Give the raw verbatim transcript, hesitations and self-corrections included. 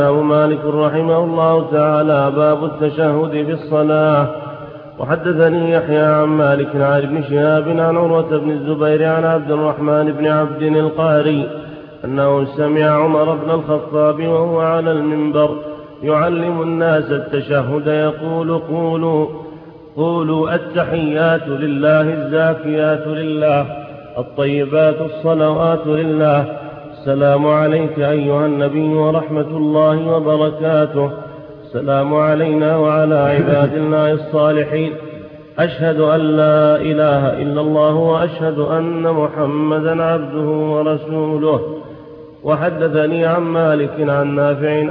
الإمام مالك رحمه الله تعالى باب التشهد في الصلاة. وحدثني يحيى عن مالك عن ابن شهاب عن عروة بن الزبير عن عبد الرحمن بن عبد القاري أنه سمع عمر بن الخطاب وهو على المنبر يعلم الناس التشهد يقول قولوا قولوا التحيات لله الزاكيات لله الطيبات الصلوات لله السلام عليك أيها النبي ورحمة الله وبركاته السلام علينا وعلى عباد الله الصالحين أشهد أن لا إله إلا الله وأشهد أن محمدا عبده ورسوله. وحدثني عن مالك عن نافع